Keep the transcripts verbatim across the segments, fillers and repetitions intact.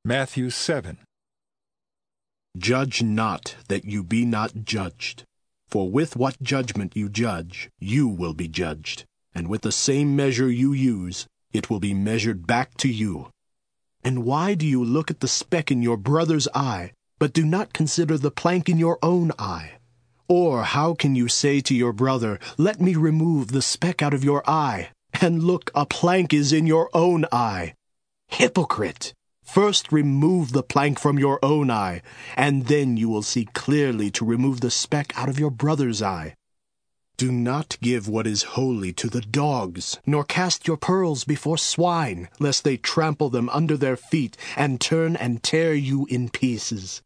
Matthew seven. Judge not, that you be not judged. For with what judgment you judge, you will be judged. And with the same measure you use, it will be measured back to you. And why do you look at the speck in your brother's eye, but do not consider the plank in your own eye? Or how can you say to your brother, let me remove the speck out of your eye, and look, a plank is in your own eye? Hypocrite! First remove the plank from your own eye, and then you will see clearly to remove the speck out of your brother's eye. Do not give what is holy to the dogs, nor cast your pearls before swine, lest they trample them under their feet, and turn and tear you in pieces.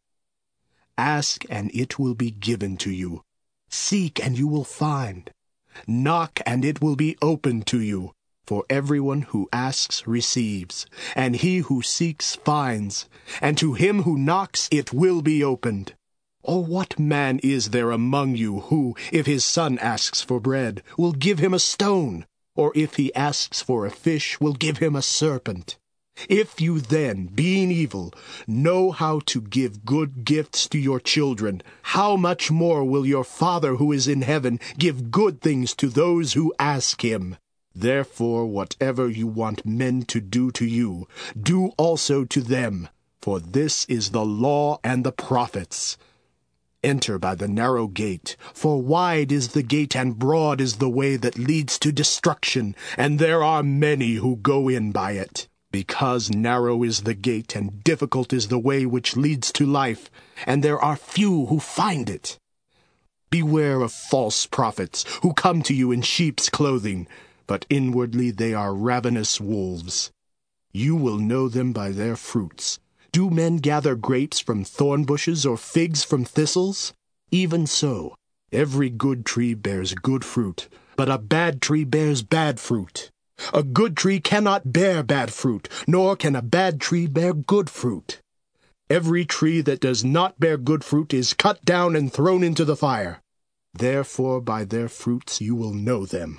Ask, and it will be given to you. Seek, and you will find. Knock, and it will be opened to you. For everyone who asks receives, and he who seeks finds, and to him who knocks it will be opened. Or what man is there among you who, if his son asks for bread, will give him a stone? Or if he asks for a fish, will give him a serpent? If you then, being evil, know how to give good gifts to your children, how much more will your Father who is in heaven give good things to those who ask him? Therefore, whatever you want men to do to you, do also to them, for this is the law and the prophets. Enter by the narrow gate, for wide is the gate and broad is the way that leads to destruction, and there are many who go in by it. Because narrow is the gate and difficult is the way which leads to life, and there are few who find it. Beware of false prophets who come to you in sheep's clothing, but inwardly they are ravenous wolves. You will know them by their fruits. Do men gather grapes from thorn bushes or figs from thistles? Even so, every good tree bears good fruit, but a bad tree bears bad fruit. A good tree cannot bear bad fruit, nor can a bad tree bear good fruit. Every tree that does not bear good fruit is cut down and thrown into the fire. Therefore by their fruits you will know them.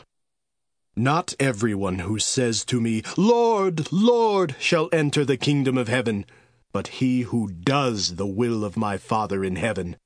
Not everyone who says to me, Lord, Lord, shall enter the kingdom of heaven, but he who does the will of my Father in heaven.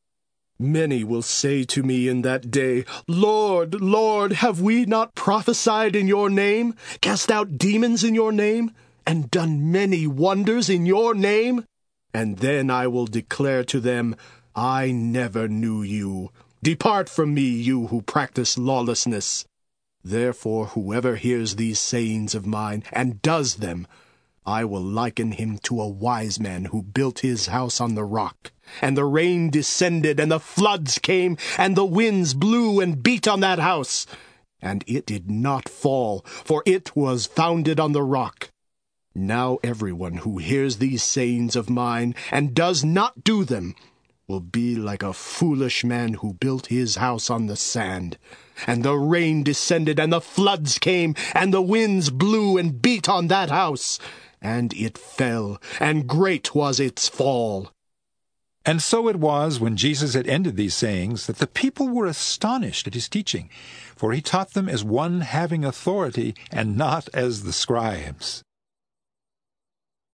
Many will say to me in that day, Lord, Lord, have we not prophesied in your name, cast out demons in your name, and done many wonders in your name? And then I will declare to them, I never knew you. Depart from me, you who practice lawlessness. Therefore, whoever hears these sayings of mine and does them, I will liken him to a wise man who built his house on the rock. And the rain descended, and the floods came, and the winds blew and beat on that house. And it did not fall, for it was founded on the rock. Now everyone who hears these sayings of mine and does not do them will be like a foolish man who built his house on the sand. And the rain descended, and the floods came, and the winds blew and beat on that house. And it fell, and great was its fall. And so it was, when Jesus had ended these sayings, that the people were astonished at his teaching, for he taught them as one having authority, and not as the scribes.